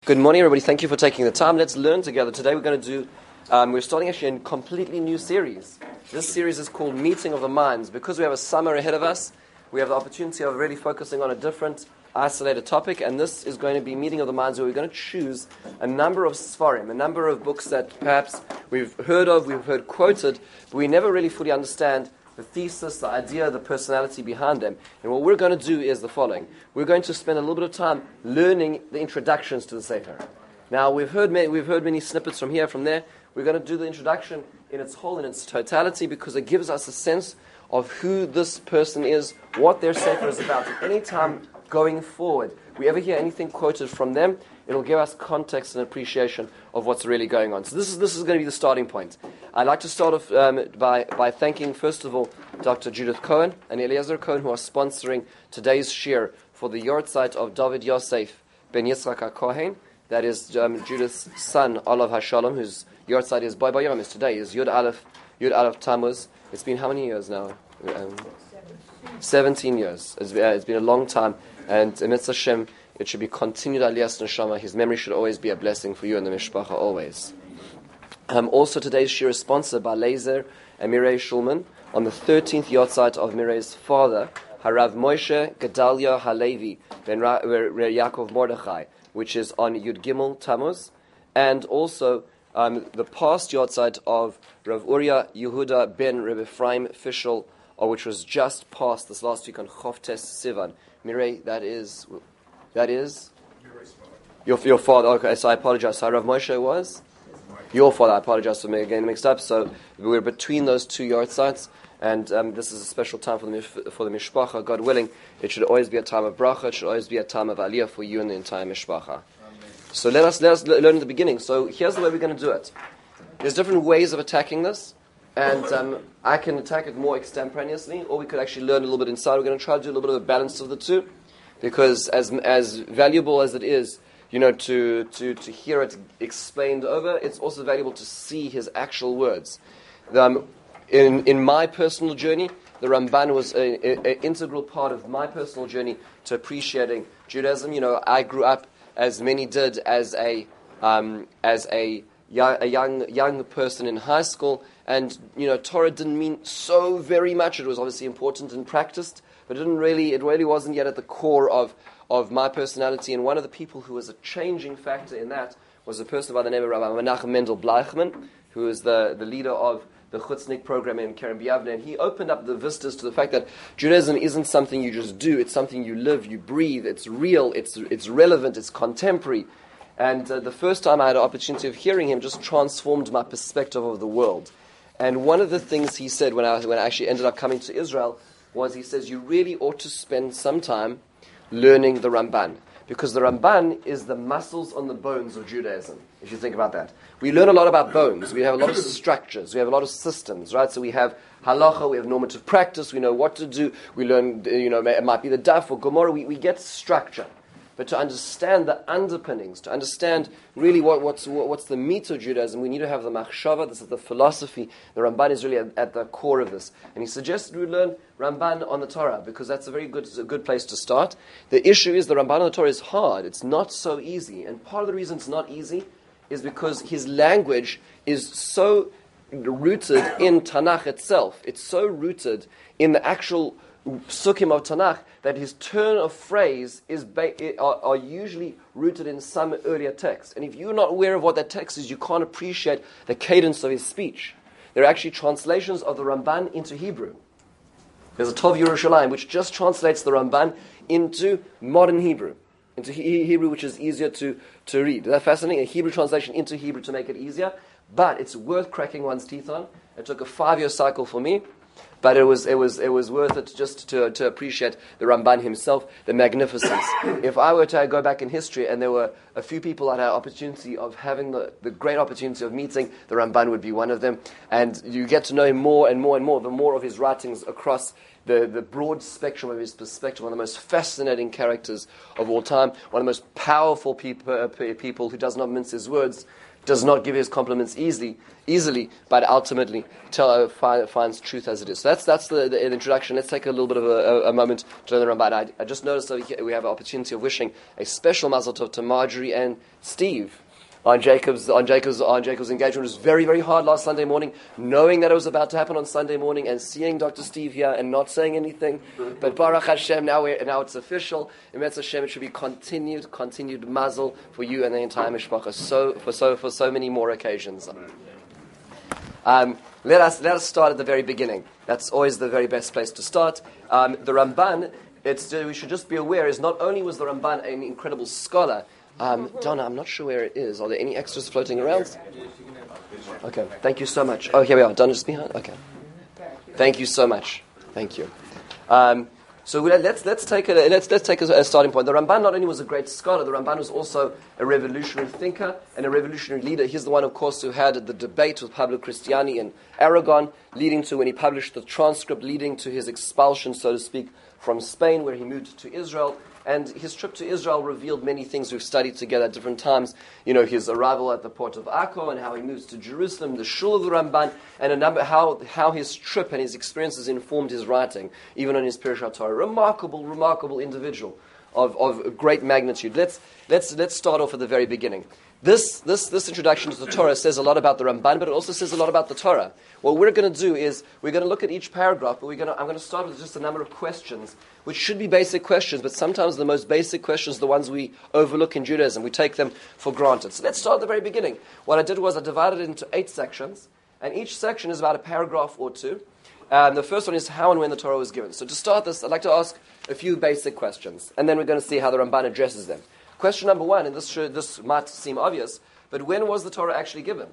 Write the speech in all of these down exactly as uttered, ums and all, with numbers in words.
Good morning, everybody. Thank you for taking the time. Let's learn together. Today we're going to do, um, we're starting actually a completely new series. This series is called Meeting of the Minds. Because we have a summer ahead of us, we have the opportunity of really focusing on a different, isolated topic, and this is going to be Meeting of the Minds, where we're going to choose a number of Sfarim, a number of books that perhaps we've heard of, we've heard quoted, but we never really fully understand the thesis, the idea, the personality behind them. And what we're going to do is the following. We're going to spend a little bit of time learning the introductions to the Sefer. Now, we've heard many, we've heard many snippets from here, from there. We're going to do the introduction in its whole, in its totality, because it gives us a sense of who this person is, what their Sefer is about. At any time going forward, we ever hear anything quoted from them, it'll give us context and appreciation of what's really going on. So this is this is going to be the starting point. I'd like to start off um, by, by thanking, first of all, Doctor Judith Cohen and Eliezer Cohen, who are sponsoring today's shir for the Yortzeit of David Yosef ben Yitzchak HaKohen. That is um, Judith's son, Olav HaShalom, whose Yortzeit is Boi Bayom, is today, is Yud Aleph, Yud Aleph Tammuz. It's been how many years now? Um, seventeen years. It's, uh, it's been a long time. And Emetz Hashem, it should be continued Aliyas Neshama. His memory should always be a blessing for you and the Mishpacha, always. Um, also, today's shir is sponsored by Lazer and Mirei Shulman on the thirteenth Yortzeit of Mirei's father, Harav Moshe Gedalia Halevi ben Ra- Re Yaakov Mordechai, which is on Yud Gimel Tammuz, and also um, the past Yortzeit of Rav Uriah Yehuda ben Reb Ephraim Fischel, or which was just passed this last week on Chovtes Sivan. Mirei, that is, that is your your father. Okay, so I apologize. So Rav Moshe was your father. I apologize for me getting mixed up. So we're between those two Yortzeits, and um, this is a special time for the for the mishpacha. God willing, it should always be a time of bracha. It should always be a time of aliyah for you and the entire mishpacha. Amen. So let us let us learn at the beginning. So here's the way we're going to do it. There's different ways of attacking this, and um, I can attack it more extemporaneously, or we could actually learn a little bit inside. We're going to try to do a little bit of a balance of the two, because as as valuable as it is, you know, to, to, to hear it explained over, it's also valuable to see his actual words. Um, in in my personal journey, the Ramban was an integral part of my personal journey to appreciating Judaism. You know, I grew up, as many did, as a um, as a young, a young young person in high school, and you know, Torah didn't mean so very much. It was obviously important and practiced, but it didn't really. It really wasn't yet at the core of. of my personality, and one of the people who was a changing factor in that was a person by the name of Rabbi Menachem Mendel Bleichman, who is the, the leader of the Chutznik program in Kerem B'Yavneh, and he opened up the vistas to the fact that Judaism isn't something you just do, it's something you live, you breathe, it's real, it's it's relevant, it's contemporary. And uh, the first time I had an opportunity of hearing him just transformed my perspective of the world. And one of the things he said when I, when I actually ended up coming to Israel was, he says, you really ought to spend some time learning the Ramban, because the Ramban is the muscles on the bones of Judaism, if you think about that. We learn a lot about bones. We have a lot of structures. We have a lot of systems, right? So we have halacha, we have normative practice, we know what to do. We learn, you know, it might be the daf or Gemara. We, we get structure. But to understand the underpinnings, to understand really what, what's what, what's the meat of Judaism, we need to have the machshava. This is the philosophy. The Ramban is really at, at the core of this. And he suggested we learn Ramban on the Torah, because that's a very good a good place to start. The issue is the Ramban on the Torah is hard. It's not so easy. And part of the reason it's not easy is because his language is so rooted in Tanakh itself. It's so rooted in the actual Sukkim of Tanakh that his turn of phrase is ba- are, are usually rooted in some earlier text. And if you're not aware of what that text is, you can't appreciate the cadence of his speech. There are actually translations of the Ramban into Hebrew. There's a Tov Yerushalayim which just translates the Ramban into modern Hebrew, into he- Hebrew which is easier to, to read. Isn't that fascinating? A Hebrew translation into Hebrew to make it easier. But it's worth cracking one's teeth on. It took a five-year cycle for me. But it was it was it was worth it just to to appreciate the Ramban himself, the magnificence. If I were to go back in history and there were a few people that had an opportunity of having the, the great opportunity of meeting, the Ramban would be one of them. And you get to know him more and more and more, the more of his writings across the, the broad spectrum of his perspective, one of the most fascinating characters of all time, one of the most powerful people, uh, people who does not mince his words, does not give his compliments easily, easily, but ultimately tell, uh, find, finds truth as it is. So that's that's the, the introduction. Let's take a little bit of a, a, a moment to learn the Ramban. I, I just noticed that we have an opportunity of wishing a special mazel tov to Marjorie and Steve on Jacob's on Jacob's on Jacob's engagement. It was very very hard last Sunday morning, knowing that it was about to happen on Sunday morning, and seeing Doctor Steve here and not saying anything. But Baruch Hashem, now we now it's official. In Metz Hashem, it should be continued continued mazel for you and the entire mishpacha. So for so for so many more occasions. Um, let us let us start at the very beginning. That's always the very best place to start. Um, the Ramban. It's we should just be aware is not only was the Ramban an incredible scholar. Um, Donna, I'm not sure where it is. Are there any extras floating around? Okay, thank you so much. Oh, here we are. Donna just behind? Okay. Thank you so much. Thank you. Um, so let's let's take a let's let's take a, a starting point. The Ramban not only was a great scholar, the Ramban was also a revolutionary thinker and a revolutionary leader. He's the one, of course, who had the debate with Pablo Cristiani in Aragon, leading to when he published the transcript, leading to his expulsion, so to speak, from Spain, where he moved to Israel. And his trip to Israel revealed many things we've studied together at different times. You know, his arrival at the port of Akko and how he moves to Jerusalem, the shul of the Ramban, and a number how how his trip and his experiences informed his writing, even on his Pirush Torah. Remarkable, remarkable individual of, of great magnitude. Let's let's let's start off at the very beginning. This, this, this introduction to the Torah says a lot about the Ramban, but it also says a lot about the Torah. What we're going to do is, we're going to look at each paragraph, but we're going to, I'm going to start with just a number of questions, which should be basic questions, but sometimes the most basic questions are the ones we overlook in Judaism. We take them for granted. So let's start at the very beginning. What I did was I divided it into eight sections, and each section is about a paragraph or two. Um, the first one is how and when the Torah was given. So to start this, I'd like to ask a few basic questions, and then we're going to see how the Ramban addresses them. Question number one, and this should, this might seem obvious, but when was the Torah actually given?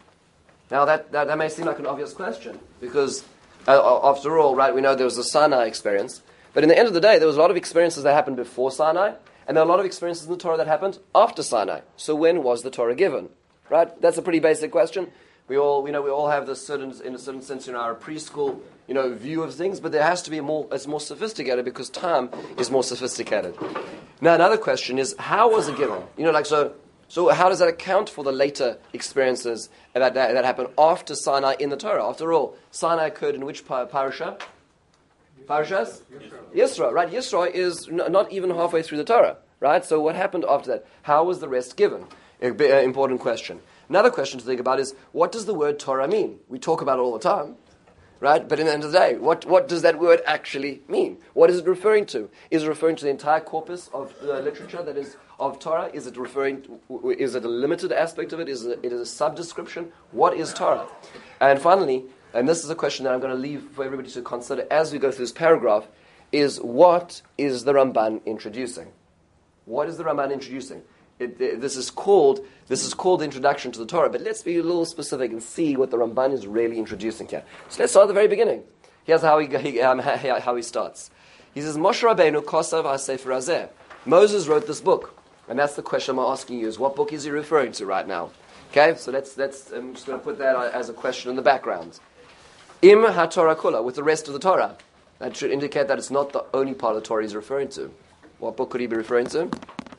Now that, that, that may seem like an obvious question, because uh, after all, right, we know there was the Sinai experience, but in the end of the day, there was a lot of experiences that happened before Sinai, and there are a lot of experiences in the Torah that happened after Sinai. So when was the Torah given? Right? That's a pretty basic question. We all, we know, we all have this certain, in a certain sense, in our preschool, you know, view of things, but there has to be a more, it's more sophisticated because time is more sophisticated. Now, another question is, how was it given? You know, like, so, so how does that account for the later experiences that, that, that happened after Sinai in the Torah? After all, Sinai occurred in which parasha? Parashas? Yisro, right? Yisro is n- not even halfway through the Torah, right? So what happened after that? How was the rest given? An important question. Another question to think about is, what does the word Torah mean? We talk about it all the time, right? But in the end of the day, what, what does that word actually mean? What is it referring to? Is it referring to the entire corpus of the literature that is of Torah? Is it referring to, is it a limited aspect of it? Is it, it is a sub-description? What is Torah? And finally, and this is a question that I'm going to leave for everybody to consider as we go through this paragraph, is what is the Ramban introducing? What is the Ramban introducing? It, it, this is called this is called the introduction to the Torah, but let's be a little specific and see what the Ramban is really introducing here. So let's start at the very beginning. Here's how he, he um, how he starts. He says, Moshe Rabbeinu kosav ha-sefer hazeh. Moses wrote this book, and that's the question I'm asking you: is what book is he referring to right now? Okay, so let's let's. I'm just going to put that as a question in the background. Im ha-Torah kula, with the rest of the Torah. That should indicate that it's not the only part of the Torah he's referring to. What book could he be referring to?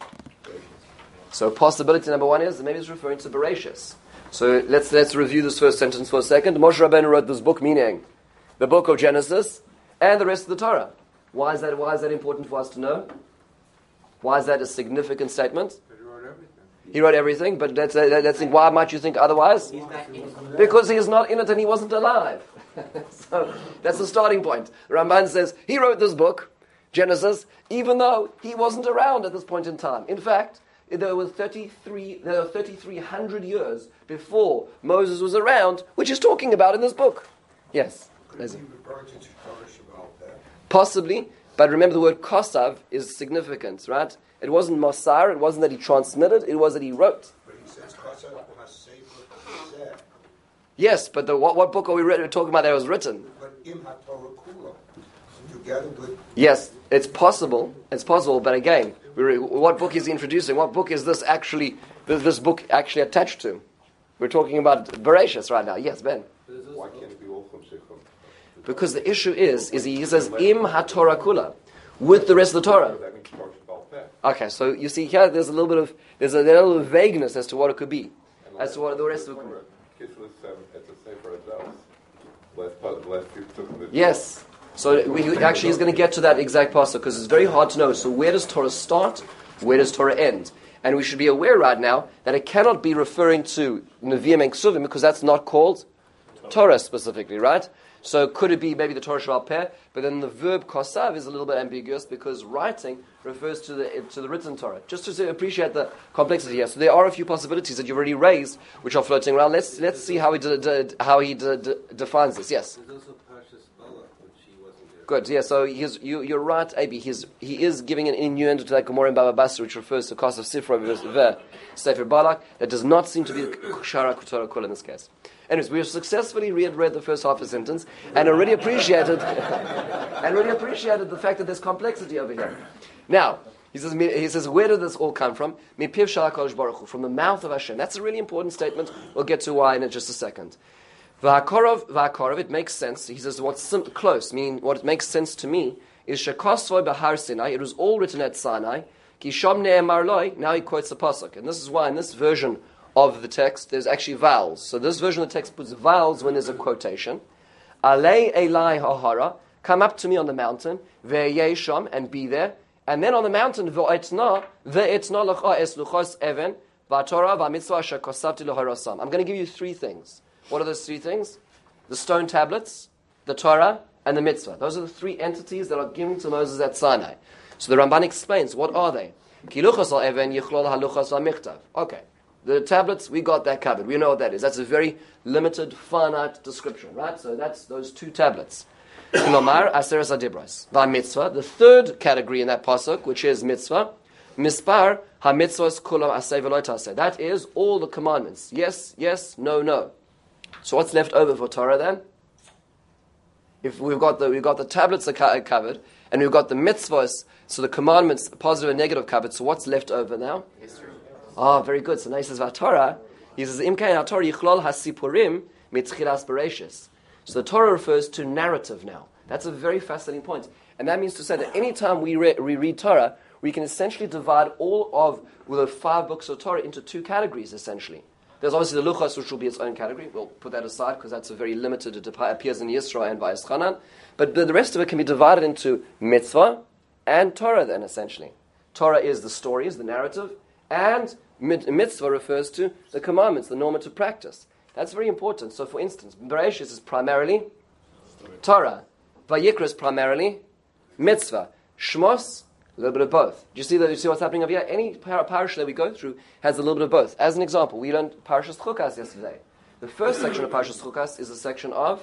So possibility number one is maybe it's referring to Bereshis. So let's let's review this first sentence for a second. Moshe Rabbeinu wrote this book, meaning the book of Genesis and the rest of the Torah. Why is that? Why is that important for us to know? Why is that a significant statement? He wrote everything. He wrote everything, but let's let's think. Why might you think otherwise? Because he's not in it and he wasn't alive. So that's the starting point. Ramban says he wrote this book, Genesis, even though he wasn't around at this point in time. In fact, there were thirty-three, there were thirty-three hundred years before Moses was around, which is talking about in this book. Yes. Possibly, but remember the word kosav is significant, right? It wasn't Mosar, it wasn't that he transmitted, it was that he wrote. But he says kosav has. Yes, but the, what, what book are we re- talking about that was written? But im ha-Torah kula, together with. Yes, it's possible. It's possible, but again, we're, what book is he introducing? What book is this actually? This, this book actually attached to? We're talking about Bereshis right now. Yes, Ben. Why can't it be all from Shechem? Because the issue is, is he says, im ha-Torah kula, with the rest of the Torah. Okay, so you see here, there's a little bit of, there's a little vagueness as to what it could be, as to what the rest of it could be. Yes. So we actually he's going to get to that exact pasuk because it's very hard to know. So where does Torah start? Where does Torah end? And we should be aware right now that it cannot be referring to Nevi'im and Ksuvim because that's not called Torah specifically, right? So could it be maybe the Torah Sheba'al Peh? But then the verb kosav is a little bit ambiguous because writing refers to the to the written Torah. Just to appreciate the complexity here. So there are a few possibilities that you've already raised which are floating around. Let's let's see how he de, de, how he de, de, defines this. Yes. Good, yeah, so he's, you, you're right, Abi. He's, he is giving an innuendo to that Gemara in Baba Basra, which refers to Kos of Sifra versus Sefer Balak. That does not seem to be the Shara Torah Kula in this case. Anyways, we have successfully read, read the first half of the sentence and already appreciated and already appreciated the fact that there's complexity over here. Now, he says, he says, where did this all come from? Mipiv Shara Kodesh Baruch Hu, from the mouth of Hashem. That's a really important statement. We'll get to why in just a second. V'hakorov, v'hakorov, it makes sense. He says, what's sim- close, meaning what it makes sense to me, is Shekosvoy b'har Sinai, it was all written at Sinai, ki shom ne'emar loi, now he quotes the pasuk. And this is why in this version of the text, there's actually vowels. So this version of the text puts vowels when there's a quotation. Alei elai ha'hara, come up to me on the mountain, ve'yei shom, and be there. And then on the mountain, v'o'etna, ve'etna l'cha es luchos even, v'atorah v'amitzvah shekosavti l'harasam. I'm going to give you three things. What are those three things? The stone tablets, the Torah, and the mitzvah. Those are the three entities that are given to Moses at Sinai. So the Ramban explains, what are they? Okay, the tablets, we got that covered. We know what that is. That's a very limited, finite description, right? So that's those two tablets. Kilomar, Aseres Adibras. Mitzvah, the third category in that pasuk, which is mitzvah, Mispar, ha-mitzvahs kulam aseh v'lo taseh. That is all the commandments. Yes, yes, no, no. So what's left over for Torah then? If we've got the we've got the tablets are covered, and we've got the mitzvahs, so the commandments, positive and negative, covered. So what's left over now? History. Ah, very good. So now he says Torah. He says Imkain Torah yichlol hasipurim mitchilas bereishis. So the Torah refers to narrative now. That's a very fascinating point, and that means to say that any time we, re- we read Torah, we can essentially divide all of the five books of Torah into two categories essentially. There's obviously the Luchos, which will be its own category. We'll put that aside because that's a very limited, it appears in Yisro and Vayis Chanan. But the rest of it can be divided into mitzvah and Torah then, essentially. Torah is the stories, the narrative, and mitzvah refers to the commandments, the normative practice. That's very important. So, for instance, Bereshis is primarily Torah. Vayikra is primarily mitzvah. Shmos, a little bit of both. Do you see that? You see what's happening over here? Any par- parish that we go through has a little bit of both. As an example, we learned Parashas Chukas yesterday. The first section of Parashas Chukas is a section of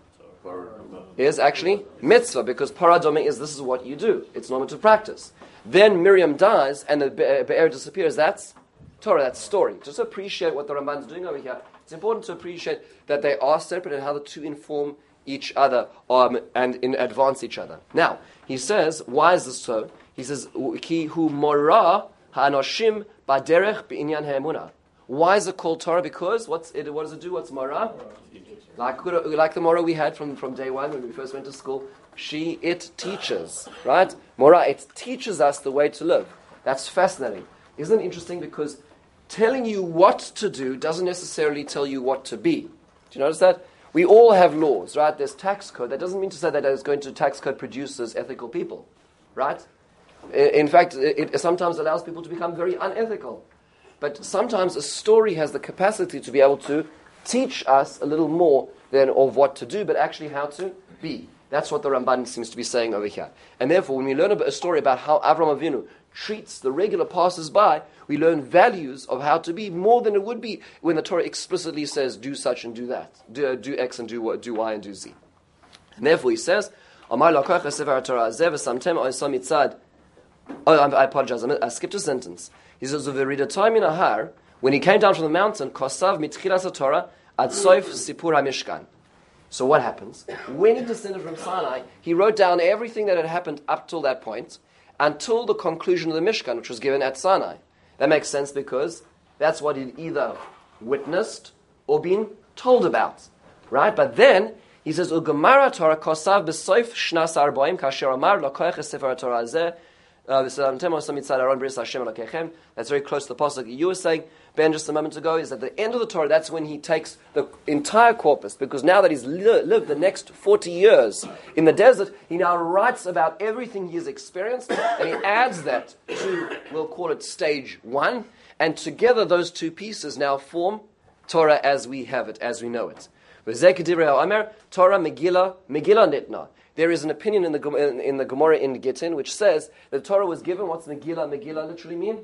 is actually mitzvah, because paradome is this is what you do. It's normative practice. Then Miriam dies and the Be'er disappears. That's Torah. That's story. Just appreciate what the Ramban is doing over here. It's important to appreciate that they are separate and how the two inform each other um, and in advance each other. Now he says, why is this so? He says, "Ki hu mora ha'anoshim baderech b'inyan ha'emunah." Why is it called Torah? Because what's it? What does it do? What's mora? Like like the mora we had from, from day one when we first went to school. She it teaches, right? Mora, it teaches us the way to live. That's fascinating. Isn't it interesting? Because telling you what to do doesn't necessarily tell you what to be. Do you notice that? We all have laws, right? There's tax code. That doesn't mean to say that there's going to tax code produces ethical people, right? In fact, it sometimes allows people to become very unethical. But sometimes a story has the capacity to be able to teach us a little more than of what to do, but actually how to be. That's what the Ramban seems to be saying over here. And therefore, when we learn a story about how Avraham Avinu treats the regular passers-by, we learn values of how to be more than it would be when the Torah explicitly says, do such and do that. Do, uh, do X and do, do Y and do Z. And therefore he says, Oh, I apologize. I skipped a sentence. He says, when he came down from the mountain, Kosav mitchilas Torah ad soif sipur hamishkan. So what happens? When he descended from Sinai, he wrote down everything that had happened up till that point, until the conclusion of the Mishkan, which was given at Sinai. That makes sense because that's what he'd either witnessed or been told about, right? But then He says, "Ugemara Torah kosav b'soif shnas arbaim kasher amar lokoich es sefer Torah hazeh." That's very close to the pasuk you were saying, Ben, just a moment ago, is at the end of the Torah, that's when he takes the entire corpus, because now that he's li- lived the next forty years in the desert, he now writes about everything he has experienced, and he adds that to, we'll call it stage one, and together those two pieces now form Torah as we have it, as we know it. Torah Megillah, Megillah Nitna. There is an opinion in the in, in the Gemara in Gittin which says that the Torah was given. What's Megillah? Megillah literally mean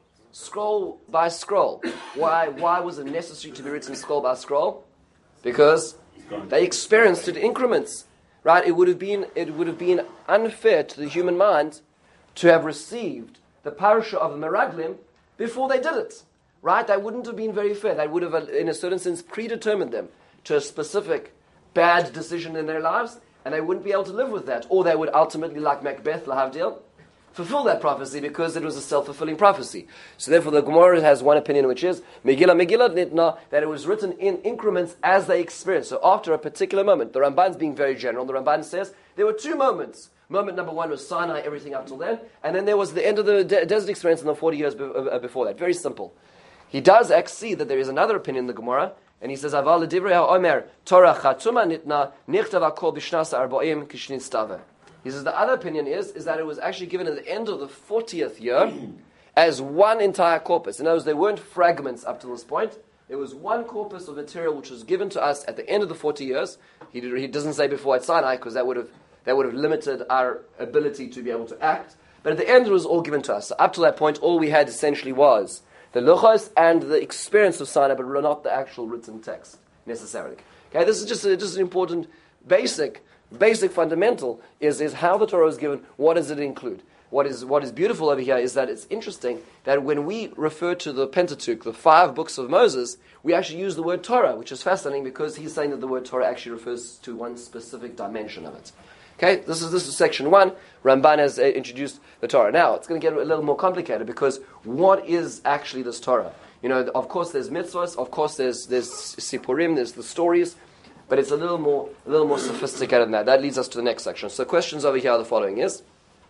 scroll by scroll. Why? Why was it necessary to be written scroll by scroll? Because they experienced it in increments, right? It would have been it would have been unfair to the human mind to have received the parasha of the Meraglim before they did it, right? That wouldn't have been very fair. That would have, in a certain sense, predetermined them to a specific bad decision in their lives. And they wouldn't be able to live with that. Or they would ultimately, like Macbeth, Lahavdil, fulfill that prophecy because it was a self-fulfilling prophecy. So therefore the Gemara has one opinion, which is Megillah, Megillah Nitna, that it was written in increments as they experienced. So after a particular moment, the Ramban's being very general, the Ramban says there were two moments. Moment number one was Sinai, everything up till then. And then there was the end of the de- desert experience in the forty years be- uh, before that. Very simple. He does actually see that there is another opinion in the Gemara. And he says, "Aval l'divrei ha'omer Torah chatuma nitna nichtav hakol b'shnas arba'im kishnistave." He says the other opinion is is that it was actually given at the end of the fortieth year as one entire corpus. In other words, they weren't fragments up to this point. It was one corpus of material which was given to us at the end of the forty years. He, did, he doesn't say before at Sinai because that would have that would have limited our ability to be able to act. But at the end, it was all given to us. So up to that point, all we had essentially was the luchos and the experience of Sinai, but not the actual written text necessarily. Okay, this is just a, just an important basic, basic fundamental is, is how the Torah is given. What does it include? What is what is beautiful over here is that it's interesting that when we refer to the Pentateuch, the five books of Moses, we actually use the word Torah, which is fascinating because he's saying that the word Torah actually refers to one specific dimension of it. Okay, this is this is section one. Ramban has uh, introduced the Torah. Now, it's going to get a little more complicated because what is actually this Torah? You know, of course there's mitzvahs, of course there's there's sipurim, there's the stories, but it's a little more a little more sophisticated than that. That leads us to the next section. So questions over here are the following: is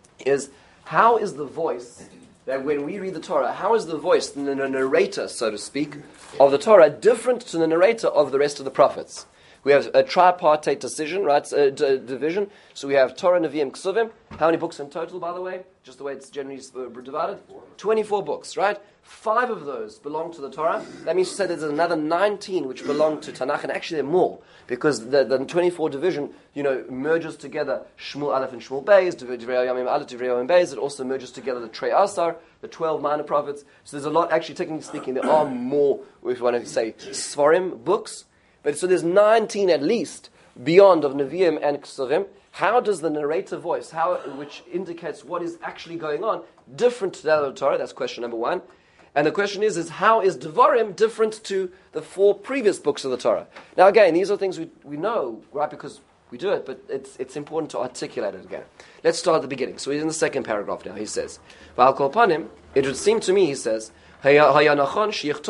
is how is the voice that when we read the Torah, how is the voice, the narrator, so to speak, of the Torah different to the narrator of the rest of the prophets? We have a tripartite decision, right? A d- division. So we have Torah, Nevi'im, Ksuvim. How many books in total, by the way? Just the way it's generally divided? twenty-four books, right? Five of those belong to the Torah. That means to say there's another nineteen which belong to Tanakh, and actually there are more, because the, the twenty-four division, you know, merges together Shmuel Aleph and Shmuel Beis, Divrei Yamim Aleph, Divrei Yamim Beis. It also merges together the Trei Asar, the twelve minor prophets. So there's a lot, actually, technically speaking, there are more, if you want to say, Sfarim, books. But so there's nineteen at least beyond of Nevi'im and Ksuvim. How does the narrator voice, how which indicates what is actually going on, different to that of the Torah? That's question number one. And the question is, is how is Devarim different to the four previous books of the Torah? Now again, these are things we, we know, right, because we do it, but it's it's important to articulate it again. Let's start at the beginning. So he's in the second paragraph now. He says, V'al kol panim, it would seem to me, he says, if it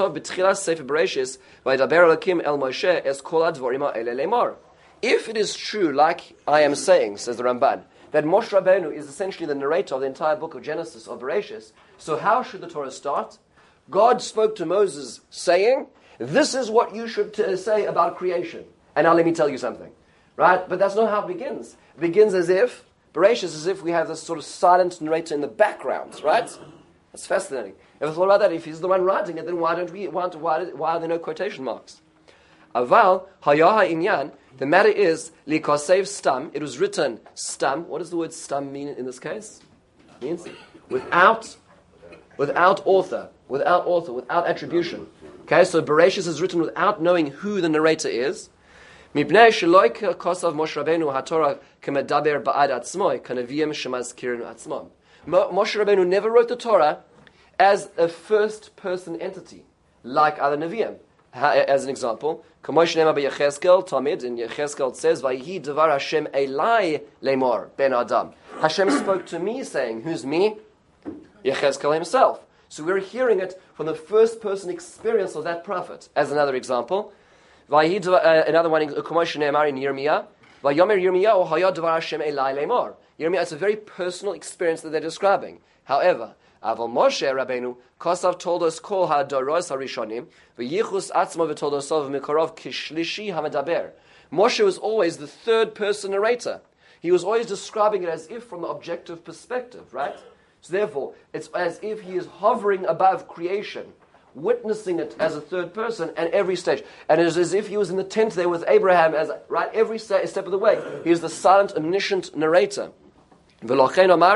is true, like I am saying, says the Ramban, that Moshe Rabbeinu is essentially the narrator of the entire book of Genesis, of Bereshis, so how should the Torah start? God spoke to Moses saying, this is what you should t- say about creation. And now let me tell you something. Right? But that's not how it begins. It begins as if, Bereshis, as if we have this sort of silent narrator in the background, right? That's fascinating. Ever thought about that? If he's the one writing it, then why don't we? Why, why, why are there no quotation marks? Aval hayaha inyan. The matter is likosev stam. It was written stam. What does the word stam mean in this case? It means without, without author, without author, without attribution. Okay, so Bereshis is written without knowing who the narrator is. Mipnei sheloy kosav Moshe Rabbeinu haTorah kemedaber ba'ad atzmoi kanaviyim shemazkirin atzmom. Moshe Rabbeinu never wrote the Torah as a first-person entity, like other Nevi'im. As an example, Kamosh Nema b'Yechezkel, Tamid, in Yechezkel it says, Vayihi devar Hashem elai lemor ben Adam. Hashem spoke to me, saying, who's me? Yechezkel himself. So we're hearing it from the first-person experience of that prophet. As another example, Vayid, uh, another one in Kumosh Ne'emar in Yirmiyah. Vayomer Yirmiyah Hayad Dvar Hashem Elai Lemor. Yirmiyah, it's a very personal experience that they're describing. However, Aval Moshe Rabbeinu Kosav told us Kol HaDoros HaRishonim V'yichus Atzmo V'Toldosov Mikorov Kishlishi HaMedaber. Moshe was always the third person narrator. He was always describing it as if from the objective perspective, right? So therefore, it's as if he is hovering above creation, witnessing it as a third person at every stage. And it is as if he was in the tent there with Abraham, as right every step of the way. He is the silent, omniscient narrator. And therefore,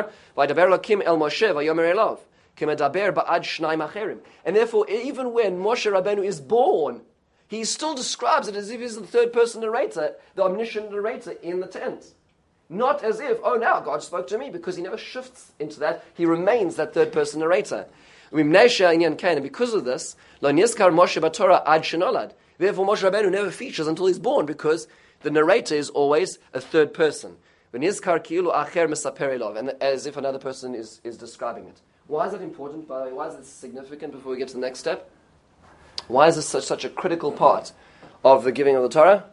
even when Moshe Rabbeinu is born, he still describes it as if he's the third person narrator, the omniscient narrator in the tent. Not as if, oh, now God spoke to me, because he never shifts into that. He remains that third person narrator. And because of this, therefore Moshe Rabbeinu never features until he's born, because the narrator is always a third person. And as if another person is, is describing it. Why is that important, by the way? Why is it significant before we get to the next step? Why is this such, such a critical part of the giving of the Torah?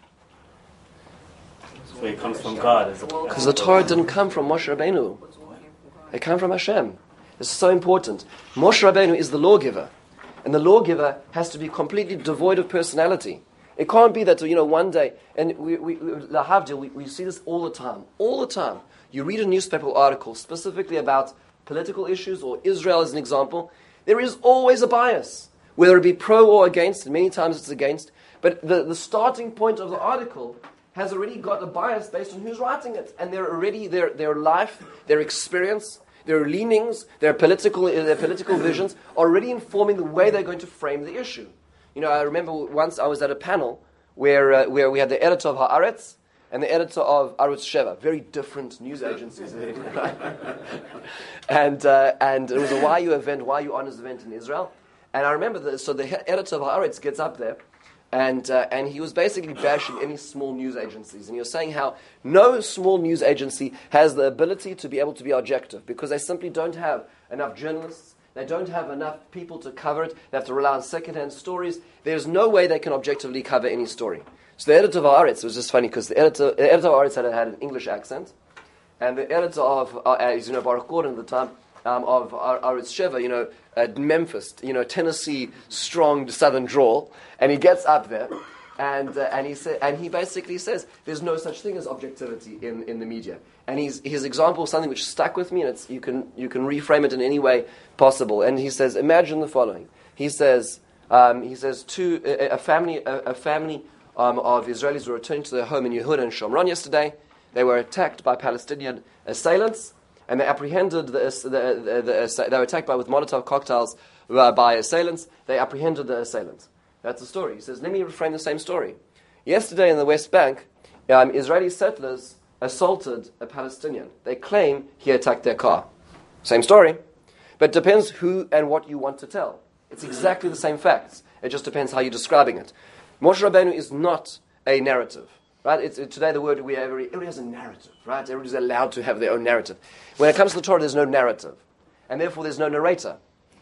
So it comes from God. Because the Torah didn't come from Moshe Rabbeinu. It came from Hashem. This is so important. Moshe Rabbeinu is the lawgiver. And the lawgiver has to be completely devoid of personality. It can't be that, you know, one day, and we, we, lahavdil, we, we see this all the time. All the time. You read a newspaper article specifically about political issues, or Israel as an example, there is always a bias. Whether it be pro or against, and many times it's against, but the, the starting point of the article has already got a bias based on who's writing it. And they're already, their, their life, their experience, their leanings, their political, their political visions are already informing the way they're going to frame the issue. You know, I remember once I was at a panel where uh, where we had the editor of Haaretz and the editor of Arutz Sheva, very different news agencies. and uh, and it was a Y U event, Y U Honors event in Israel. And I remember, the, so the he- editor of Haaretz gets up there, and uh, and he was basically bashing any small news agencies. And he was saying how no small news agency has the ability to be able to be objective, because they simply don't have enough journalists. They don't have enough people to cover it. They have to rely on second-hand stories. There's no way they can objectively cover any story. So the editor of Haaretz, was just funny, because the editor, the editor of Haaretz had, had an English accent, and the editor of, uh, as you know, Baruch Gordon at the time, um, of Arutz Sheva, you know, uh, Memphis, you know, Tennessee, strong southern drawl, and he gets up there, and uh, and he sa- and he basically says there's no such thing as objectivity in, in the media. And he's, his example is something which stuck with me, and it's, you can you can reframe it in any way possible. And he says, imagine the following. He says, um, he says, two a, a family a, a family um, of Israelis were returning to their home in Yehuda and Shomron yesterday. They were attacked by Palestinian assailants, and they apprehended the, the, the, the they were attacked by with Molotov cocktails uh, by assailants. They apprehended the assailants. That's the story. He says, let me reframe the same story. Yesterday in the West Bank, um, Israeli settlers assaulted a Palestinian. They claim he attacked their car. Same story. But it depends who and what you want to tell. It's exactly the same facts. It just depends how you're describing it. Moshe Rabbeinu is not a narrative. Right? It's, it, today the word we have, everybody has a narrative. Right? Everybody's allowed to have their own narrative. When it comes to the Torah, there's no narrative. And therefore there's no narrator.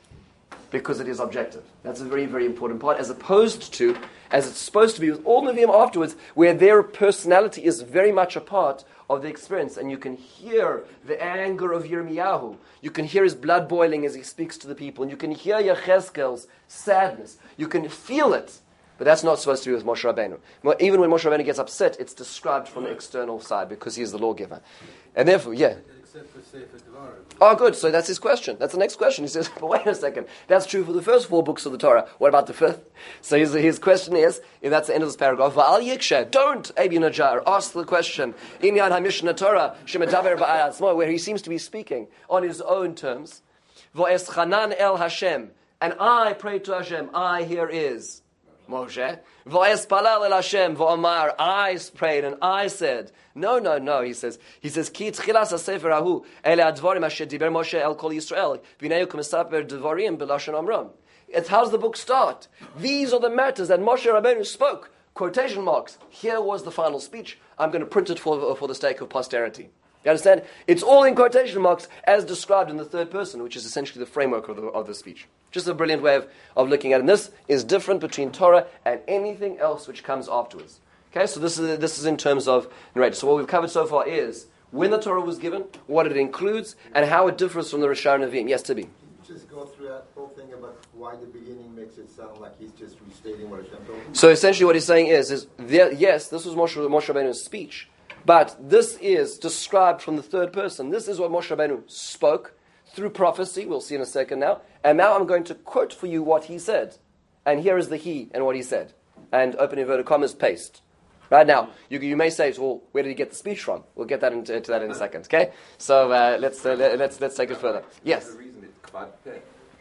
Because it is objective. That's a very, very important part, as opposed to, as it's supposed to be with all Nevi'im afterwards, where their personality is very much a part of the experience. And you can hear the anger of Yirmiyahu. You can hear his blood boiling as he speaks to the people. And you can hear Yechezkel's sadness. You can feel it. But that's not supposed to be with Moshe Rabbeinu. Even when Moshe Rabbeinu gets upset, it's described from the external side, because he is the lawgiver. And therefore, yeah. Except for Sefer Devarim. Oh, good. So that's his question. That's the next question. He says, but wait a second. That's true for the first four books of the Torah. What about the fifth? So his, his question is, if that's the end of this paragraph, Va'al Yikshe, don't, Abi Najjar, ask the question, Inyan HaMishnah Torah, Shemedaber Ba'al Atzmo, where he seems to be speaking on his own terms. Va'es Chanan El Hashem, and I pray to Hashem, I here is Moshe. Va'es Palal El Hashem, Va'amar, I prayed and I said. No, no, no, he says. He says, Ki tchilas ha-sefer hahu, ele advarim asher diber Moshe el kol Yisrael, v'neu k'mesaper devarim b'lashon amram. It's how does the book start? These are the matters that Moshe Rabbeinu spoke. Quotation marks. Here was the final speech. I'm going to print it for, for the sake of posterity. You understand? It's all in quotation marks as described in the third person, which is essentially the framework of the, of the speech. Just a brilliant way of, of looking at it. And this is different between Torah and anything else which comes afterwards. Okay, so this is this is in terms of narrator. So what we've covered so far is when the Torah was given, what it includes, and how it differs from the Rishar Nevi'im. Yes, Tibi. Just go through that whole thing about why the beginning makes it sound like he's just restating what Hashem told him. So essentially what he's saying is, is there, yes, this was Moshe, Moshe Rabbeinu's speech, but this is described from the third person. This is what Moshe Rabbeinu spoke through prophecy. We'll see in a second now. And now I'm going to quote for you what he said. And here is the he and what he said. And open inverted commas, paste. Right now, you, you may say, well, where did he get the speech from? We'll get that into, into that in a second, okay? So uh, let's uh, let, let's let's take it further. Yes. The reason it's Kvad Peh.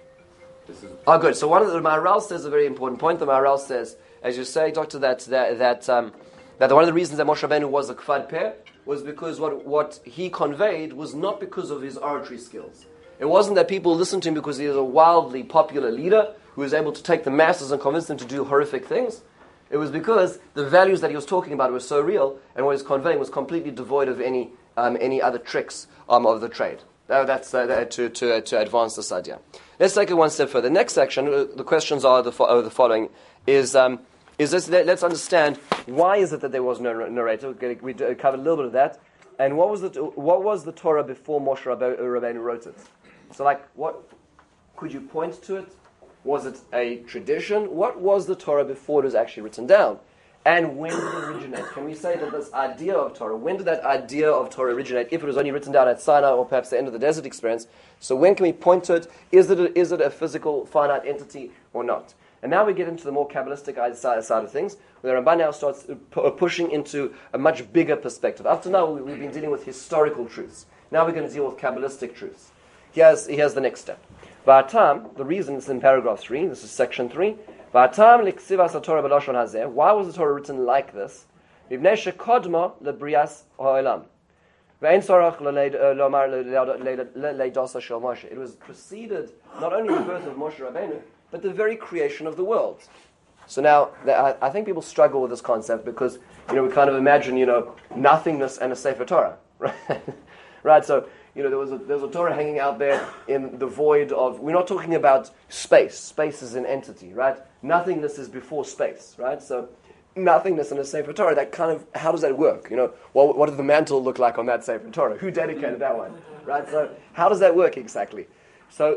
This is Oh, good. So one of the, the Maharal says a very important point. The Maharal says, as you say, Doctor, that that that, um, that one of the reasons that Moshe Rabbeinu was a Kvad Peh was because what what he conveyed was not because of his oratory skills. It wasn't that people listened to him because he was a wildly popular leader who was able to take the masses and convince them to do horrific things. It was because the values that he was talking about were so real, and what he was conveying was completely devoid of any um, any other tricks um, of the trade. Uh, that's uh, that, to to uh, to advance this idea. Let's take it one step further. Next section, uh, the questions are the, fo- are the following: Is um, is this? Let, let's understand why is it that there was no narrator. We covered a little bit of that, and what was the what was the Torah before Moshe Rabbeinu wrote it? So, like, what could you point to it? Was it a tradition? What was the Torah before it was actually written down? And when did it originate? Can we say that this idea of Torah, when did that idea of Torah originate, if it was only written down at Sinai or perhaps the end of the desert experience? So when can we point to it? Is it a, is it a physical, finite entity or not? And now we get into the more Kabbalistic side, side of things, where the Ramban now starts p- pushing into a much bigger perspective. Up to now, we, we've been dealing with historical truths. Now we're going to deal with Kabbalistic truths. Here's, here's the next step. V'atam, the reason is in paragraph three, this is section three. V'atam l'ksivas haTorah b'lashon hazeh. Why was the Torah written like this? Mivnei shekodma lebrias ha'olam. Ve'en tzorach lomar leidasa shel Moshe. It was preceded not only the birth of Moshe Rabbeinu, but the very creation of the world. So now, I think people struggle with this concept because, you know, we kind of imagine, you know, nothingness and a Sefer Torah, right? Right, so, you know, there was a there was a Torah hanging out there in the void of. We're not talking about space. Space is an entity, right? Nothingness is before space, right? So, nothingness in a Sefer Torah. That kind of how does that work? You know, what what did the mantle look like on that Sefer Torah? Who dedicated that one, right? So, how does that work exactly? So,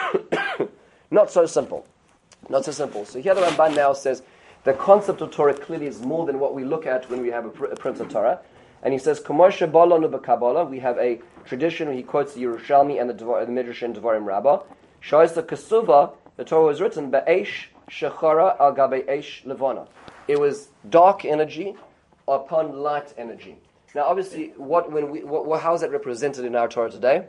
not so simple, not so simple. So here the Ramban now says the concept of Torah clearly is more than what we look at when we have a, pr- a printed Torah. And he says, "Kamoshe balonu b'Kabbalah." We have a tradition where he quotes the Yerushalmi and the, Dvar, the Midrash and Devarim Rabbah. Shows the Kesuva. The Torah was written be'esh shechara al gabe esh levana. It was dark energy upon light energy. Now, obviously, what when we what, how is that represented in our Torah today?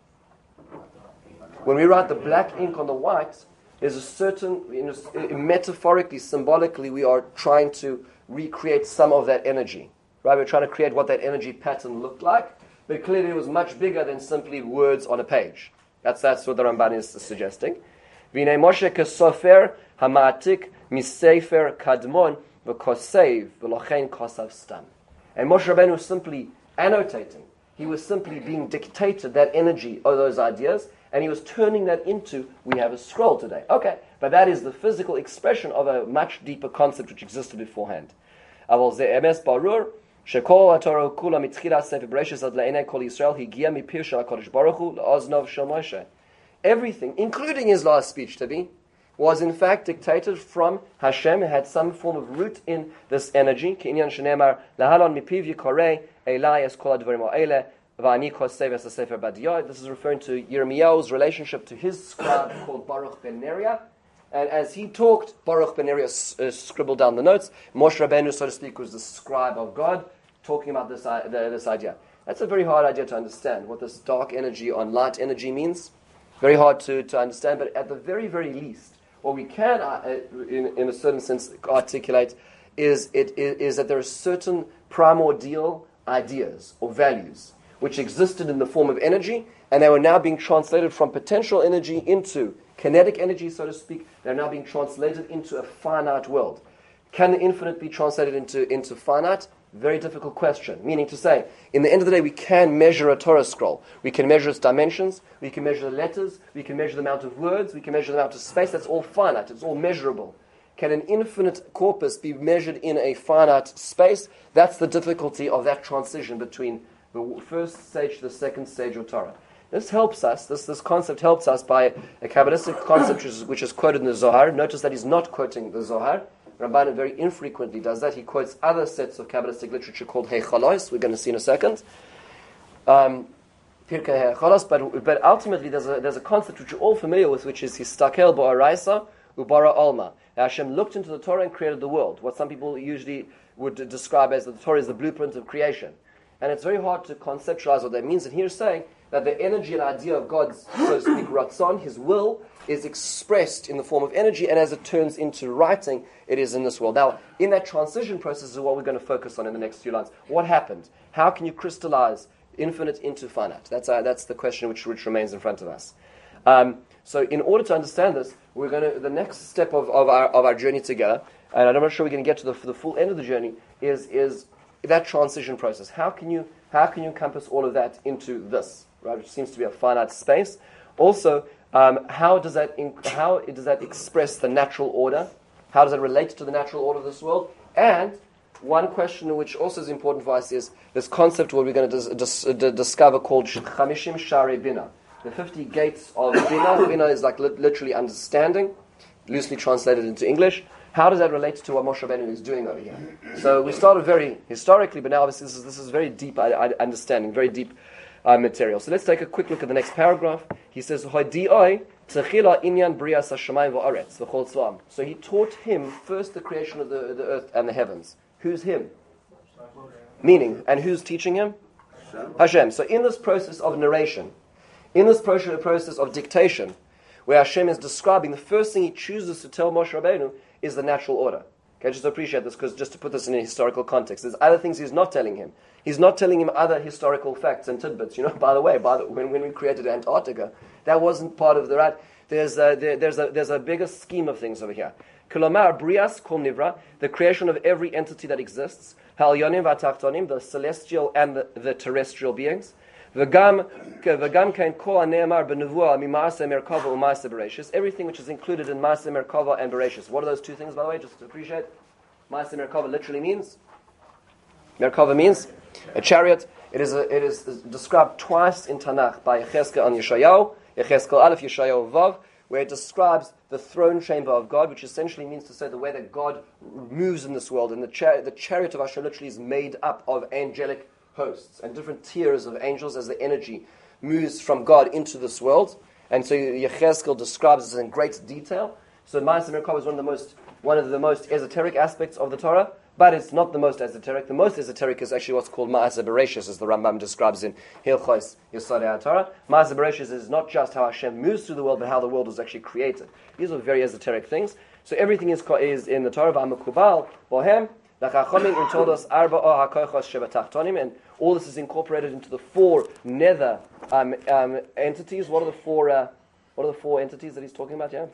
When we write the black ink on the white, there's a certain, you know, metaphorically, symbolically, we are trying to recreate some of that energy. Right, we're trying to create what that energy pattern looked like, but clearly it was much bigger than simply words on a page. That's that's what the Ramban is suggesting. V'nei Moshe kesofer hama'atik misefer kadmon v'kosev v'lochein kosav stam. And Moshe Rabbeinu was simply annotating. He was simply being dictated that energy of those ideas, and he was turning that into, we have a scroll today. Okay, but that is the physical expression of a much deeper concept which existed beforehand. Aval ze emes barur. Shekol HaTorah kula mitchila sefer Bereshis ad le'enei kol Yisrael higia mipir shel HaKadosh Baruch Hu le'oznov shel Moshe. Everything, including his last speech to be, was in fact dictated from Hashem. It had some form of root in this energy. K'inyan shenemar lahalon mipiv yikorei elai es kol advarim ha'ele v'ani kosev es sefer badiyah. This is referring to Yirmiyahu's relationship to his scribe called Baruch ben Neriah. And as he talked, Baruch ben Neriah uh, scribbled down the notes. Moshe Rabbeinu, so to speak, was the scribe of God, talking about this, uh, this idea. That's a very hard idea to understand, what this dark energy on light energy means. Very hard to, to understand, but at the very, very least, what we can, uh, in, in a certain sense, articulate is, it, is that there are certain primordial ideas or values which existed in the form of energy, and they were now being translated from potential energy into kinetic energy, so to speak. They're now being translated into a finite world. Can the infinite be translated into, into finite? Very difficult question. Meaning to say, in the end of the day, we can measure a Torah scroll. We can measure its dimensions. We can measure the letters. We can measure the amount of words. We can measure the amount of space. That's all finite. It's all measurable. Can an infinite corpus be measured in a finite space? That's the difficulty of that transition between the first stage to the second stage of Torah. This helps us, this, this concept helps us by a Kabbalistic concept which is, which is quoted in the Zohar. Notice that he's not quoting the Zohar. Rabbanan very infrequently does that. He quotes other sets of Kabbalistic literature called Heichalos, we're going to see in a second. Um, Pirkei Heichalos, but, but ultimately there's a, there's a concept which you're all familiar with, which is Histakel Bo'araisa Ubara Alma. Hashem looked into the Torah and created the world, what some people usually would describe as the Torah is the blueprint of creation. And it's very hard to conceptualize what that means. And here's saying that the energy and idea of God's, so to speak, Ratzon, His will, is expressed in the form of energy, and as it turns into writing, it is in this world. Now, in that transition process is what we're going to focus on in the next few lines. What happened? How can you crystallize infinite into finite? That's uh, that's the question which, which remains in front of us. Um, so in order to understand this, we're going to, the next step of, of, our, of our journey together, and I'm not sure we're going to get to the, the full end of the journey, is is that transition process. How can you how can you encompass all of that into this, right? Which seems to be a finite space. Also, um, how does that in, how does that express the natural order? How does it relate to the natural order of this world? And one question which also is important for us is this concept what we're going to dis, dis, dis, discover called Chamishim Sharei Bina, the fifty gates of Bina. Bina is like li- literally understanding, loosely translated into English. How does that relate to what Moshe Rabbeinu is doing over here? So we started very historically, but now this is, this is very deep understanding, very deep uh, material. So let's take a quick look at the next paragraph. He says, So he taught him first the creation of the, the earth and the heavens. Who's him? Meaning, and who's teaching him? Hashem. So in this process of narration, in this process of dictation, where Hashem is describing, the first thing he chooses to tell Moshe Rabbeinu is the natural order. Okay, just appreciate this, because just to put this in a historical context, there's other things he's not telling him. He's not telling him other historical facts and tidbits. You know, by the way, by the, when, when we created Antarctica, that wasn't part of the right. There's a, there, there's a there's a bigger scheme of things over here. Kolomar brias kol nivra, the creation of every entity that exists. Hal yonim v'atachtonim, the celestial and the, the terrestrial beings. V'gam v'gam kain kol hane'emar b'nevuah mi'maaseh merkava u'maaseh bereishis. Everything which is included in maaseh merkava and bereishis. What are those two things, by the way? Just to appreciate. Maaseh merkava literally means. Merkava means a chariot. It is a, it is described twice in Tanakh by Yechezkel and Yeshayahu. Yechezkel Aleph, Yeshayahu Vav, where it describes the throne chamber of God, which essentially means to say the way that God moves in this world. And the, char- the chariot of Hashem literally is made up of angelic hosts and different tiers of angels as the energy moves from God into this world. And so Yechezkel describes this in great detail. So Maaseh Merkava is one of the most one of the most esoteric aspects of the Torah, but it's not the most esoteric. The most esoteric is actually what's called Maaseh Bereishis, as the Rambam describes in Hilchos Yesodei HaTorah. Maaseh Bereishis is not just how Hashem moves through the world, but how the world was actually created. These are very esoteric things. So everything is is in the Torah. V'hamekubal bohem l'chachomim intodos arba o hakochos shebatachtonim, and all this is incorporated into the four nether um, um, entities. What are the four? Uh, what are the four entities that he's talking about? Yeah.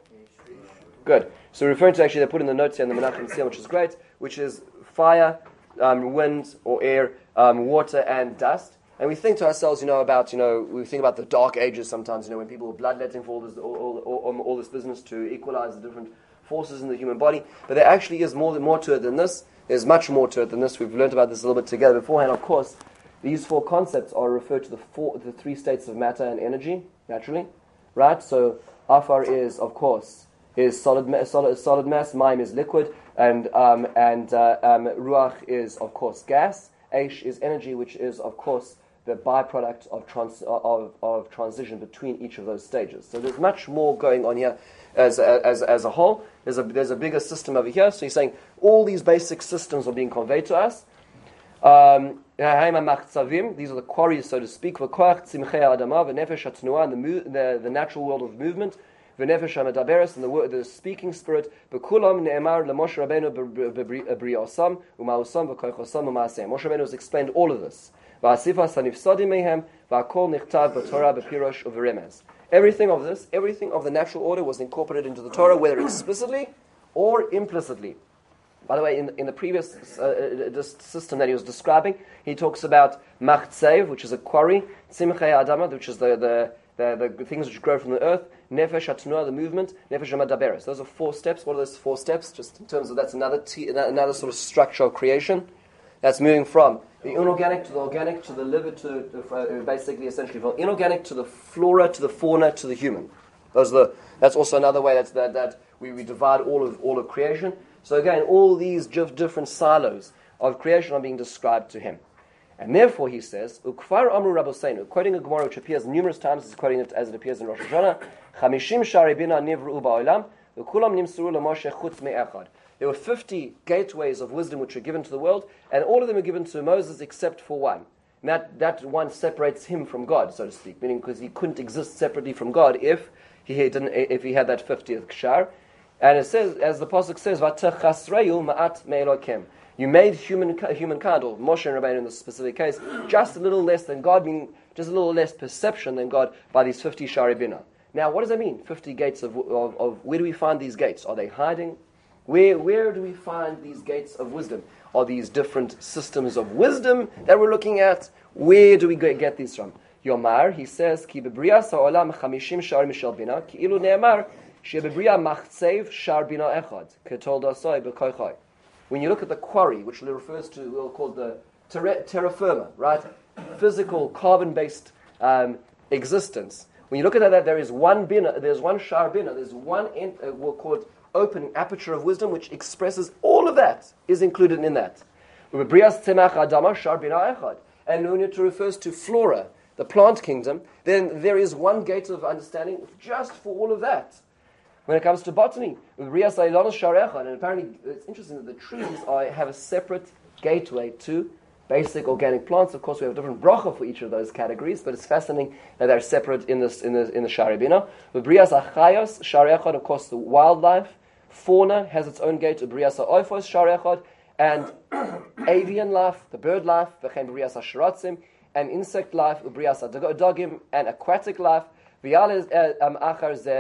Good. So referring to, actually, they put in the notes here in the Menachem Siyam, which is great, which is fire, um, wind or air, um, water and dust. And we think to ourselves, you know, about, you know, we think about the dark ages sometimes, you know, when people were bloodletting for all this, all, all, all, all this business to equalize the different forces in the human body. But there actually is more, more to it than this. There's much more to it than this. We've learned about this a little bit together beforehand. Of course, these four concepts are referred to the four, the three states of matter and energy, naturally. Right? So, Afar is, of course, is solid, ma- solid, solid mass, Maim is liquid, and um, and uh, um, Ruach is, of course, gas. Aish is energy, which is, of course, the byproduct of, trans- of, of transition between each of those stages. So there's much more going on here as as as a whole. There's a there's a bigger system over here. So he's saying all these basic systems are being conveyed to us. Um, these are the quarries, so to speak, the, the, the natural world of movement, V'nefesh ha'medaberes, and the, the speaking spirit. B'kulam ne'emar leMoshe Rabbeinu b'bri'osam u'ma'osam v'koichosam u'ma'asem. Moshe Rabbeinu has explained all of this. V'asifas ha'nifsodim mehem v'akol nichtav b'torah b'pirosh u'v'remez. Everything of this, everything of the natural order was incorporated into the Torah, whether explicitly or implicitly. By the way, in, in the previous uh, this system that he was describing, he talks about Machtzev, which is a quarry, Tzimchei Adama, which is the, the, the, the things which grow from the earth, Nefesh HaTnuah, the movement, Nefesh HaMadaberes. Those are four steps. What are those four steps? Just in terms of that's another t- another sort of structure of creation. That's moving from the inorganic to the organic to the liver to uh, basically essentially from inorganic to the flora to the fauna to the human. Those are the, that's also another way that's, that that we, we divide all of all of creation. So again, all these different silos of creation are being described to him. And therefore he says, Ukfar Amru Rabbeinu, quoting a Gemara which appears numerous times, he's quoting it as it appears in Rosh Hashanah, Chamishim Shari Bina Nivru Ba'olam, Ukulam Nimsuru L'Moshe Chutz Me'echad. There were fifty gateways of wisdom which were given to the world, and all of them were given to Moses except for one. And that, that one separates him from God, so to speak, meaning because he couldn't exist separately from God if he didn't, if he had that fiftieth kshar. And it says, as the pasuk says, "Vatachasreyu ma'at me'elokem." You made human humankind, or Moshe and Rabbeinu in this specific case, just a little less than God, meaning just a little less perception than God by these fifty shari bina. Now, what does that mean? Fifty gates of, of, of where do we find these gates? Are they hiding? Where where do we find these gates of wisdom? Are these different systems of wisdom that we're looking at? Where do we get these from? Yomar, he says, Ki bebrias ha'olam chamishim shar mishal bina, ki ilu ne'emar, she bebriya machzev shar bina echad, ketol dasai b'koichai. When you look at the quarry, which refers to, we'll call the terra, terra firma, right? Physical, carbon-based um, existence. When you look at that, there is one bina, there's one shar bina, there's one, in, uh, we'll call it open aperture of wisdom, which expresses all of that, is included in that. And when it refers to flora, the plant kingdom, then there is one gate of understanding just for all of that. When it comes to botany, and apparently it's interesting that the trees are, have a separate gateway to basic organic plants. Of course, we have a different bracha for each of those categories, but it's fascinating that they're separate in this in the in the Shari Bina. Brias achayos Shari Echad, of course, the wildlife. Fauna has its own gate, Brias ha'oifos Shari Echad, and avian life, the bird life, v'chein Brias ha'shiratzim, and insect life, Brias ha'dagim, and aquatic life, and of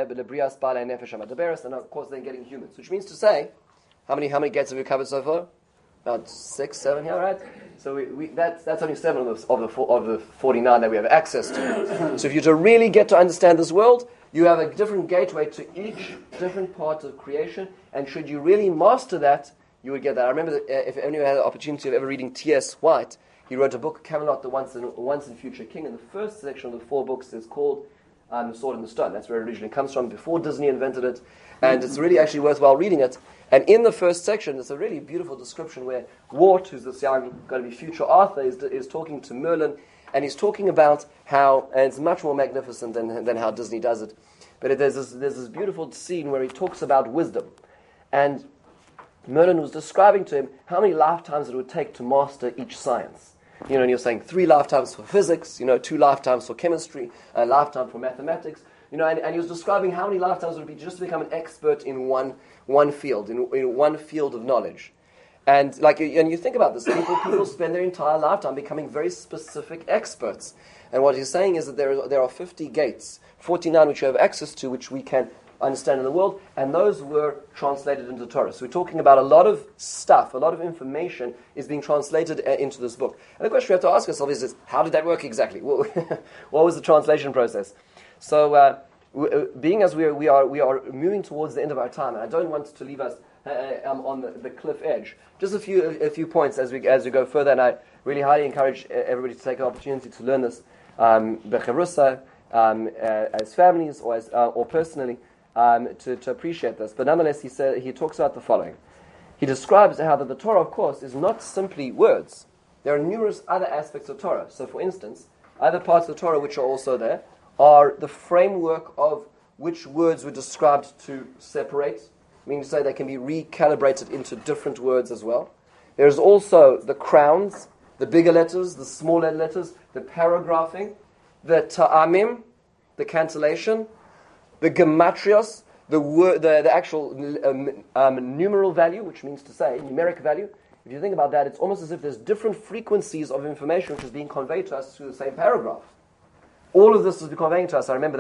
course then getting humans, which means to say, how many how many gates have we covered so far? About six, seven here, right? So we, we, that's that's only seven of the of the of the forty-nine that we have access to. So if you're to really get to understand this world, you have a different gateway to each different part of creation, and should you really master that, you would get that. I remember that, uh, if anyone had the opportunity of ever reading T S White, he wrote a book, Camelot, the Once and Once and Future King, and the first section of the four books is called Um, the Sword and the Stone. That's where it originally comes from, before Disney invented it, and it's really actually worthwhile reading it. And in the first section, it's a really beautiful description where Wart, who's this young, going to be future Arthur, is, is talking to Merlin, and he's talking about how, and it's much more magnificent than, than how Disney does it, but it, there's, this, there's this beautiful scene where he talks about wisdom, and Merlin was describing to him how many lifetimes it would take to master each science. You know, and you're saying three lifetimes for physics, you know, two lifetimes for chemistry, a lifetime for mathematics, you know, and, and he was describing how many lifetimes it would be just to become an expert in one one field, in, in one field of knowledge. And like, and you think about this, people people spend their entire lifetime becoming very specific experts. And what he's saying is that there are, there are fifty gates, forty-nine which you have access to, which we can understand in the world, and those were translated into Torah. So we're talking about a lot of stuff, a lot of information is being translated uh, into this book. And the question we have to ask ourselves is, is how did that work exactly? What was the translation process? So, uh, w- being as we are, we are we are moving towards the end of our time, and I don't want to leave us uh, um, on the, the cliff edge. Just a few a few points as we as we go further, and I really highly encourage everybody to take the opportunity to learn this, um, becherusa, um, uh, as families or as uh, or personally. Um, to, to appreciate this. But nonetheless, he said, he talks about the following. He describes how that the Torah, of course, is not simply words. There are numerous other aspects of Torah. So, for instance, other parts of the Torah which are also there are the framework of which words were described to separate, meaning to say they can be recalibrated into different words as well. There's also the crowns, the bigger letters, the smaller letters, the paragraphing, the ta'amim, the cantillation, the gematrios, the, word, the the actual um, um, numeral value, which means to say numeric value. If you think about that, it's almost as if there's different frequencies of information which is being conveyed to us through the same paragraph. All of this is being conveyed to us. I remember that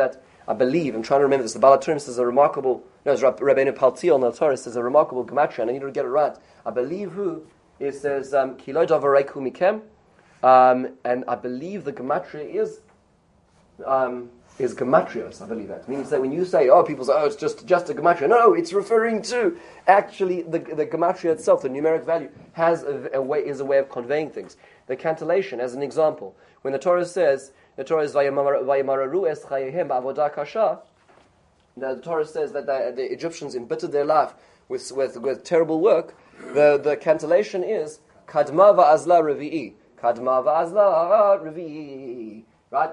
I believe, I'm trying to remember this, the Baal HaTurim says a remarkable, no, it's Rabbeinu Paltiel on the Torah says a remarkable gematria, and I need to get it right. I believe who, it says, um, Kilo Davareku Mikem, um, and I believe the gematria is, um, is gematrios, I believe that. Meaning that when you say, oh, people say, oh, it's just, just a gematria. No, no, it's referring to actually the, the gematria itself, the numeric value, has a, a way, is a way of conveying things. The cantillation, as an example, when the Torah says, the Torah is Vayamararu es chayehem ba'avodah kasha, the Torah says that the, the Egyptians embittered their life with, with, with terrible work. The, the cantillation is Kadma va'azla revi'i. Kadma va'azla revi'i. Right?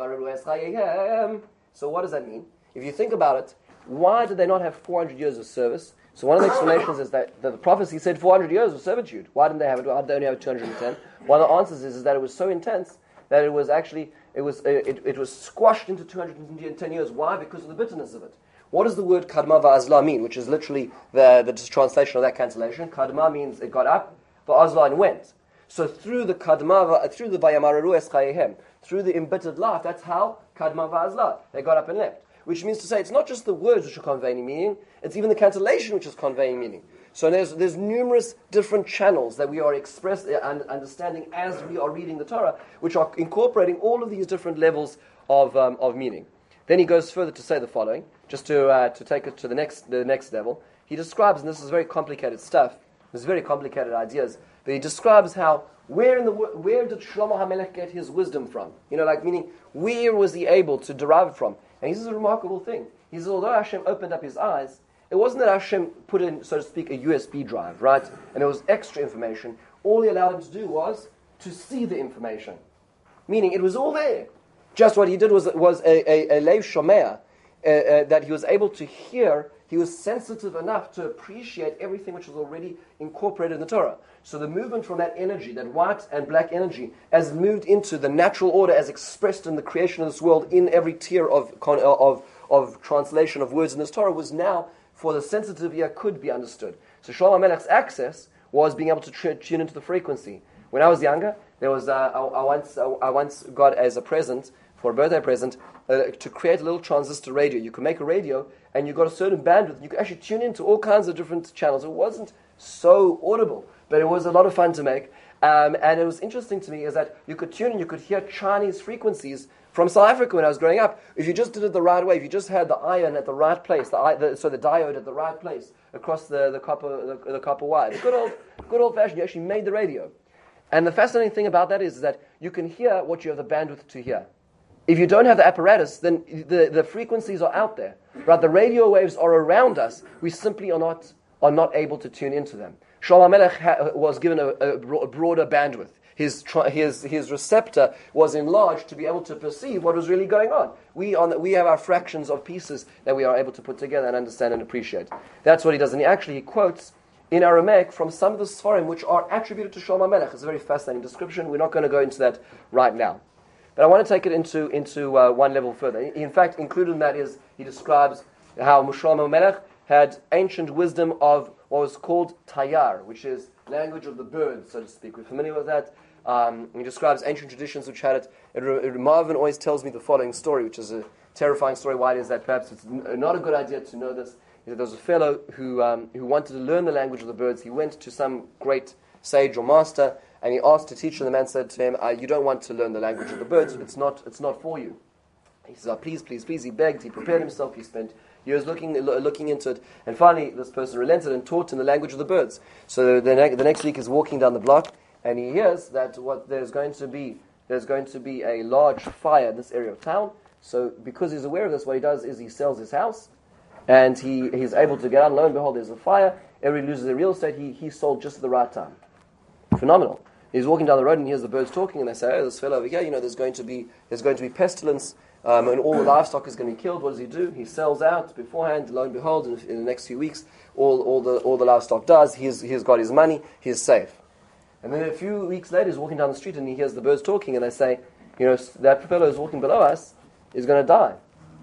So what does that mean? If you think about it, why did they not have four hundred years of service? So one of the explanations is that the prophecy said four hundred years of servitude. Why didn't they have it? Why did they only have two hundred ten? One of the answers is, is that it was so intense that it was actually, it was it, it was squashed into two hundred ten years. Why? Because of the bitterness of it. What does the word kadma va'azla mean? Which is literally the, the translation of that cancellation. Kadma means it got up, va'azla and went. So through the kadma, through the vayamararu es chayehem, through the embittered life, that's how kadma va'azla, they got up and left. Which means to say, it's not just the words which are conveying meaning, it's even the cancellation which is conveying meaning. So there's there's numerous different channels that we are expressing and understanding as we are reading the Torah, which are incorporating all of these different levels of um, of meaning. Then he goes further to say the following, just to uh, to take it to the next the next level. He describes, and this is very complicated stuff, there's very complicated ideas, but he describes how, where in the where did Shlomo HaMelech get his wisdom from? You know, like meaning, where was he able to derive it from? And he says a remarkable thing. He says, although Hashem opened up his eyes, it wasn't that Hashem put in, so to speak, a U S B drive, right? And there was extra information. All he allowed him to do was to see the information. Meaning, it was all there. Just what he did was was a, a, a leiv shomea, uh, uh, that he was able to hear. He was sensitive enough to appreciate everything which was already incorporated in the Torah. So the movement from that energy, that white and black energy, as moved into the natural order as expressed in the creation of this world in every tier of of of translation of words in this Torah, was now, for the sensitive ear, could be understood. So Shlomo HaMelech's access was being able to tr- tune into the frequency. When I was younger, there was uh, I, I once uh, I once got as a present, for a birthday present, uh, to create a little transistor radio. You could make a radio, and you got a certain bandwidth. You could actually tune into all kinds of different channels. It wasn't so audible, but it was a lot of fun to make. Um, and it was interesting to me is that you could tune and you could hear Chinese frequencies from South Africa when I was growing up. If you just did it the right way, if you just had the ion at the right place, the, the so the diode at the right place across the, the copper the, the copper wire, the good old good old fashioned, you actually made the radio. And the fascinating thing about that is, is that you can hear what you have the bandwidth to hear. If you don't have the apparatus, then the, the frequencies are out there. Right? The radio waves are around us. We simply are not are not able to tune into them. Shlomo HaMelech ha- was given a, a, bro- a broader bandwidth. His, his his receptor was enlarged to be able to perceive what was really going on. We on the, we have our fractions of pieces that we are able to put together and understand and appreciate. That's what he does. And he actually he quotes in Aramaic from some of the Sfarim which are attributed to Shlomo HaMelech. It's a very fascinating description. We're not going to go into that right now. But I want to take it into into uh, one level further. In fact, included in that is he describes how Shlomo HaMelech had ancient wisdom of what was called Tayar, which is language of the birds, so to speak. We're familiar with that. Um, he describes ancient traditions which had it. it, it Marvin always tells me the following story, which is a terrifying story. Why it is that perhaps it's n- not a good idea to know this. There was a fellow who um, who wanted to learn the language of the birds. He went to some great sage or master, and he asked to teach him. The man said to him, uh, "You don't want to learn the language of the birds. It's not. It's not for you." He says, oh, "Please, please, please." He begged. He prepared himself. He spent years looking looking into it, and finally, this person relented and taught him the language of the birds. So the, ne- the next week, he's walking down the block, and he hears that what there's going to be there's going to be a large fire in this area of town. So because he's aware of this, what he does is he sells his house, and he he's able to get out. And lo and behold, there's a fire. Everybody loses their real estate. He he sold just at the right time. Phenomenal. He's walking down the road and he hears the birds talking, and they say, "Oh, this fellow over here, you know, there's going to be there's going to be pestilence, um, and all the livestock is going to be killed." What does he do? He sells out beforehand. Lo and behold, in, in the next few weeks, all all the all the livestock does. He's he's got his money. He's safe. And then a few weeks later, he's walking down the street and he hears the birds talking, and they say, "You know, that fellow who's walking below us is going to die."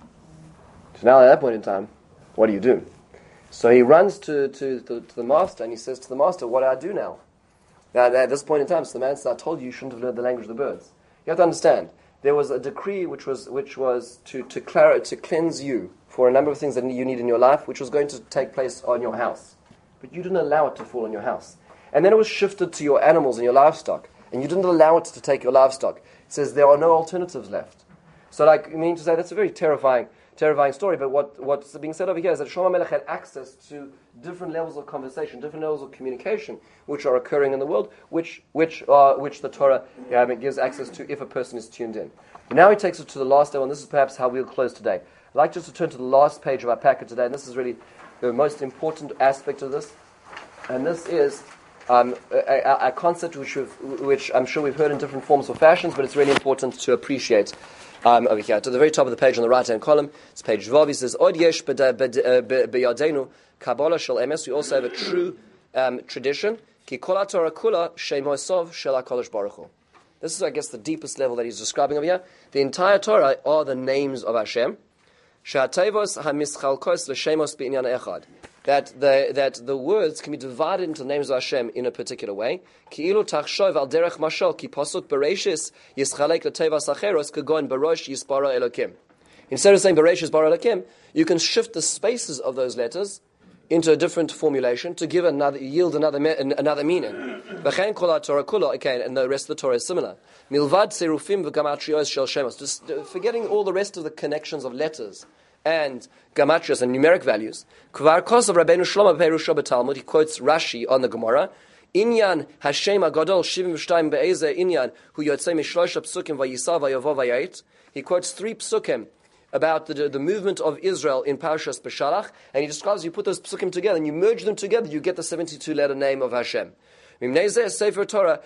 So now, at that point in time, what do you do? So he runs to to, to to the master and he says to the master, "What do I do now?" Now, at this point in time, so the man says, "I told you you shouldn't have learned the language of the birds." You have to understand, there was a decree which was which was to to, clar- to cleanse you for a number of things that you need in your life, which was going to take place on your house. But you didn't allow it to fall on your house. And then it was shifted to your animals and your livestock. And you didn't allow it to take your livestock. It says there are no alternatives left. So like, I mean to say, that's a very terrifying terrifying story. But what, what's being said over here is that Shlomo Melech had access to different levels of conversation, different levels of communication, which are occurring in the world, which which uh, which the Torah um, gives access to if a person is tuned in. But now he takes it to the last level, and this is perhaps how we'll close today. I'd like just to turn to the last page of our packet today, and this is really the most important aspect of this. And this is um, a, a, a concept which, we've, which I'm sure we've heard in different forms or fashions, but it's really important to appreciate um, over here. To the very top of the page on the right-hand column, it's page Vav. It says, Od yesh b'yadenu Kabbalah shel emes. We also have a true um, tradition. Ki kol haTorah kula shemosov shel HaKadosh Baruch Hu. This is, I guess, the deepest level that he's describing over here. The entire Torah are the names of Hashem. She'atevos hamischalkos l'shemos b'inyan echad. That the that the words can be divided into the names of Hashem in a particular way. Ki'ilu tachshov al derech mashal ki pasuk bereishis yischalek l'tevas acheros kagon barosh yispara elokim. Instead of saying bereishis bara elokim, you can shift the spaces of those letters into a different formulation to give another, yield another another meaning. V'chein kol haTorah kula, okay, and the rest of the Torah is similar. Milvad serufim v'gamatrios shel shemos. Just forgetting all the rest of the connections of letters and gematrios and numeric values. Kvar kos of Rabbeinu Shlomo Perusha b'Talmud. He quotes Rashi on the Gemara. Inyan Hashem Agadol Shivim V'Shtayim Be'ezeh Inyan Hu Yotzei Mishlosha Psukim Vayisa Vayavo Vayait. He quotes three psukim about the, the movement of Israel in Parashas Beshalach, and he describes, you put those psukim together and you merge them together, you get the seventy-two letter name of Hashem. He says, and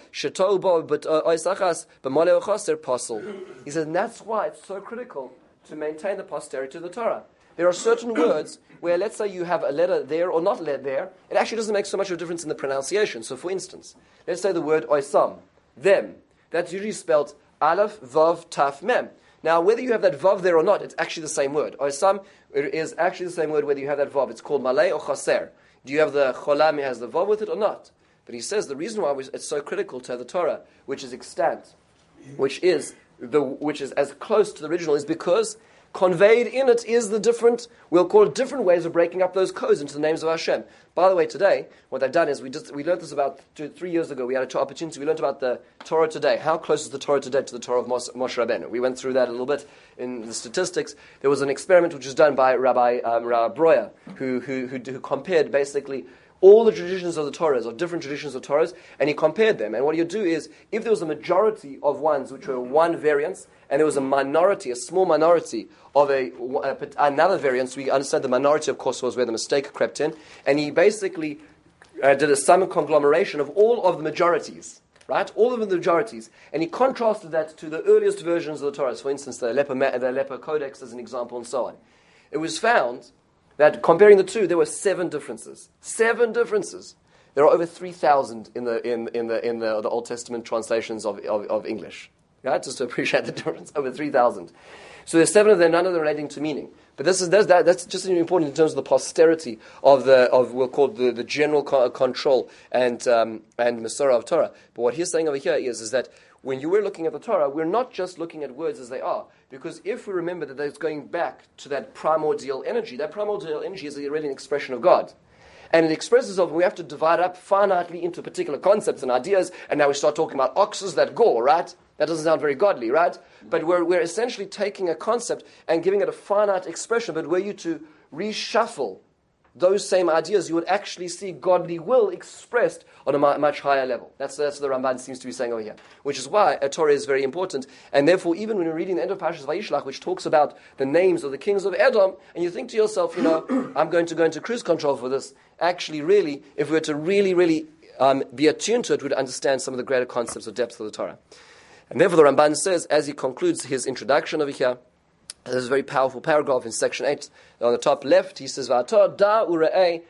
that's why it's so critical to maintain the posterity of the Torah. There are certain words where, let's say you have a letter there or not letter there, it actually doesn't make so much of a difference in the pronunciation. So for instance, let's say the word oisam, them. That's usually spelled aleph, vav, taf, mem. Now, whether you have that vav there or not, it's actually the same word. Oisam is actually the same word whether you have that vav. It's called malay or chaser. Do you have the cholam, it has the vav with it or not? But he says the reason why it's so critical to have the Torah, which is extant, which is the which is as close to the original, is because conveyed in it is the different, we'll call it different ways of breaking up those codes into the names of Hashem. By the way, today, what they've done is, we just we learned this about two, three years ago, we had an opportunity, we learned about the Torah today. How close is the Torah today to the Torah of Mos- Moshe Rabbeinu? We went through that a little bit in the statistics. There was an experiment which was done by Rabbi, um, Rabbi Breuer, who, who, who, who compared basically all the traditions of the Torahs, of different traditions of Torahs, and he compared them. And what you do is, if there was a majority of ones which were one variance, and there was a minority, a small minority of a, a another variance, we understand the minority, of course, was where the mistake crept in, and he basically uh, did a sum and conglomeration of all of the majorities, right? All of the majorities, and he contrasted that to the earliest versions of the Torahs, for instance, the Aleppo, the Aleppo Codex as an example, and so on. It was found that comparing the two, there were seven differences. Seven differences. There are over three thousand in the in in the in the, the Old Testament translations of, of, of English. Right? Just to appreciate the difference, over three thousand. So there's seven of them, none of them relating to meaning. But this is that's, that, that's just important in terms of the posterity of the of we'll call the, the general co- control and um, and Masorah of Torah. But what he's saying over here is is that when you were looking at the Torah, we're not just looking at words as they are. Because if we remember that it's going back to that primordial energy, that primordial energy is really an expression of God. And it expresses of, we have to divide up finitely into particular concepts and ideas, and now we start talking about oxes that gore, right? That doesn't sound very godly, right? But we're, we're essentially taking a concept and giving it a finite expression, but were you to reshuffle those same ideas, you would actually see godly will expressed on a much higher level. That's, that's what the Ramban seems to be saying over here. Which is why a Torah is very important. And therefore, even when you're reading the end of Parashas Vayishlach, which talks about the names of the kings of Edom, and you think to yourself, you know, I'm going to go into cruise control for this. Actually, really, if we were to really, really um, be attuned to it, we'd understand some of the greater concepts or depths of the Torah. And therefore, the Ramban says, as he concludes his introduction over here, there's a very powerful paragraph in section eight. On the top left, he says, I'm going to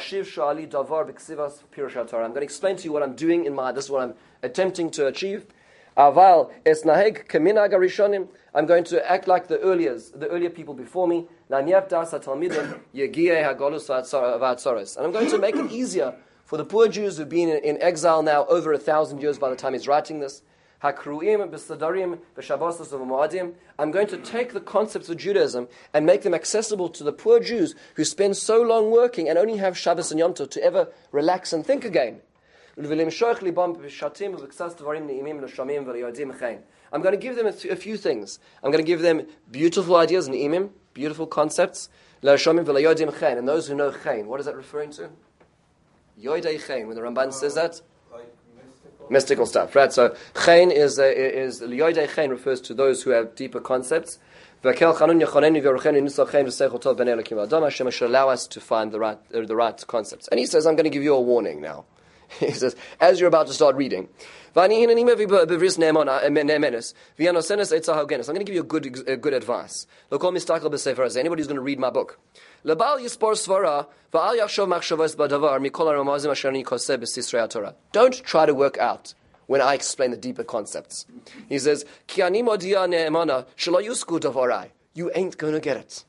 explain to you what I'm doing in my, this is what I'm attempting to achieve. I'm going to act like the earlier, the earlier people before me. And I'm going to make it easier for the poor Jews who've been in exile now over a thousand years by the time he's writing this. hakruim b'sadarim b'shabbosos v'moadim. I'm going to take the concepts of Judaism and make them accessible to the poor Jews who spend so long working and only have Shabbos and Yom Tov to ever relax and think again. I'm going to give them a, th- a few things. I'm going to give them beautiful ideas and imim, beautiful concepts. And those who know chen, what is that referring to? Yodei chen, when the Ramban says that? Like mystical. Mystical stuff, right? So chen is, uh, is Yodei chen refers to those who have deeper concepts. Hashem should allow us to find the right, uh, the right concepts. And he says, I'm going to give you a warning now. He says, as you're about to start reading, I'm going to give you a good, uh, good advice. Anybody who's going to read my book. Don't try to work out when I explain the deeper concepts. He says, you ain't going to get it.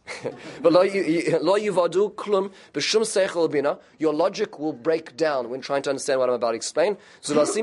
Your logic will break down when trying to understand what I'm about to explain. Unless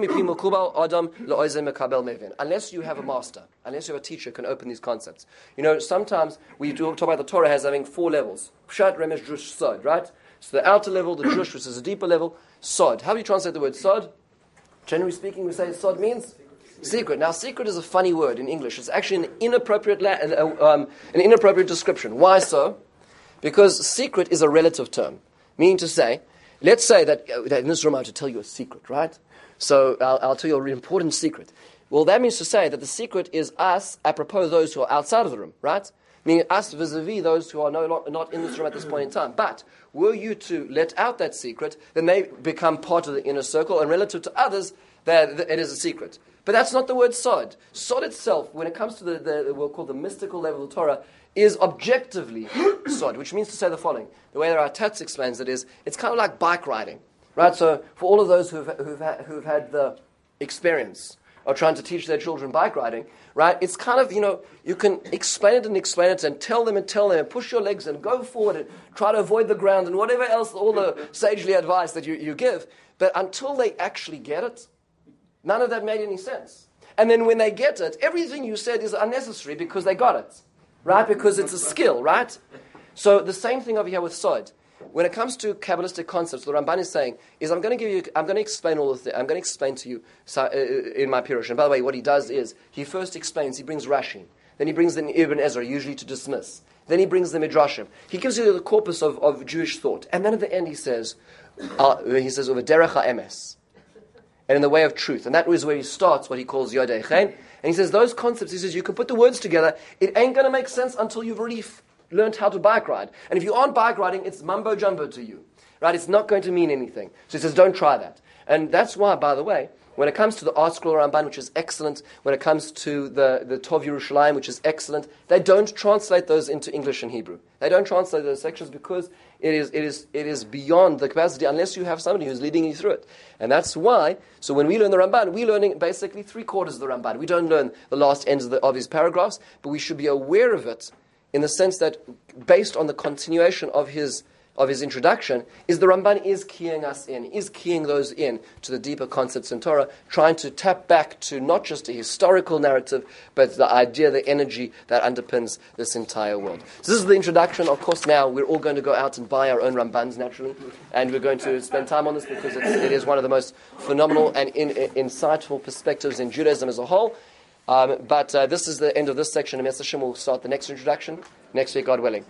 you have a master, unless you have a teacher who can open these concepts. You know, sometimes we talk about the Torah as having four levels. Pshat, Remesh, Drush, Sod, right? So the outer level, the Drush, which is a deeper level, Sod. How do you translate the word Sod? Generally speaking, we say Sod means secret. Now, secret is a funny word in English. It's actually an inappropriate, la- um, an inappropriate description. Why so? Because secret is a relative term. Meaning to say, let's say that, uh, that in this room I have to tell you a secret, right? So I'll, I'll tell you a really important secret. Well, that means to say that the secret is us, apropos those who are outside of the room, right? Meaning us vis-a-vis those who are no, not, not in this room at this point in time. But were you to let out that secret, then they become part of the inner circle, and relative to others, that it is a secret. But that's not the word sod. Sod itself, when it comes to the, the, the we'll call the mystical level of the Torah, is objectively sod, which means to say the following. The way that our Tatz explains it is, it's kind of like bike riding, right? So for all of those who've, who've, ha- who've had the experience of trying to teach their children bike riding, right? It's kind of, you know, you can explain it and explain it and tell them and tell them and push your legs and go forward and try to avoid the ground and whatever else, all the sagely advice that you, you give. But until they actually get it, none of that made any sense. And then when they get it, everything you said is unnecessary because they got it, right? Because it's a skill, right? So the same thing over here with Sod. When it comes to Kabbalistic concepts, what Ramban is saying is, I'm going to give you, I'm going to explain all of the, I'm going to explain to you so, uh, in my Pirush. And by the way, what he does is, he first explains, he brings Rashi, then he brings the Ibn Ezra, usually to dismiss. Then he brings the Midrashim. He gives you the corpus of, of Jewish thought. And then at the end he says, uh, he says, over derech ha'emes, and in the way of truth. And that is where he starts what he calls Yodei Chen. And he says, those concepts, he says, you can put the words together, it ain't going to make sense until you've already f- learned how to bike ride. And if you aren't bike riding, it's mumbo jumbo to you. Right? It's not going to mean anything. So he says, don't try that. And that's why, by the way, when it comes to the Art Scroll Ramban, which is excellent, when it comes to the, the Tov Yerushalayim, which is excellent, they don't translate those into English and Hebrew. They don't translate those sections because it is, it is, it is beyond the capacity unless you have somebody who's leading you through it. And that's why, so when we learn the Ramban, we're learning basically three quarters of the Ramban. We don't learn the last ends of, the, of his paragraphs, but we should be aware of it in the sense that based on the continuation of his of his introduction, is the Ramban is keying us in, is keying those in to the deeper concepts in Torah, trying to tap back to not just a historical narrative, but the idea, the energy that underpins this entire world. So this is the introduction. Of course, now we're all going to go out and buy our own Rambans, naturally, and we're going to spend time on this because it's, it is one of the most phenomenal and in, in, insightful perspectives in Judaism as a whole. Um, but uh, this is the end of this section. And Hashem will start the next introduction next week, God willing.